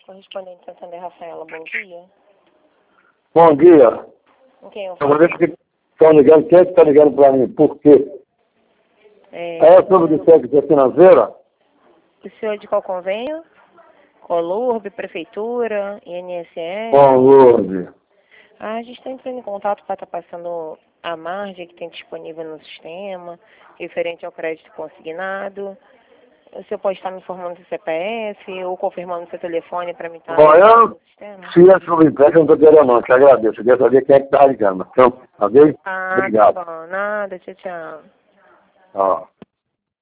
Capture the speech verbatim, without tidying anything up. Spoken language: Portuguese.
Correspondente Santander Rafaela, bom dia. Bom dia. Com quem eu Eu falo? vou ver porque estão ligando. Quem é que está ligando para mim? Por quê? É, É sobre despesa financeira? o senhor de qual convênio? Colurb, Prefeitura, I N S S? Bom, Lourdes. Ah, a gente está entrando em contato para estar passando a margem que tem disponível no sistema, referente ao crédito consignado. O senhor pode estar me informando do C P F ou confirmando seu telefone para me estar Bom, eu, no sistema? se é sobre empréstimo, eu não estou querendo não. Te agradeço. Eu queria saber quem é que está ligando. Então, tá bem? Ah, Obrigado. tá bom. Nada, tchau, tchau. Ó.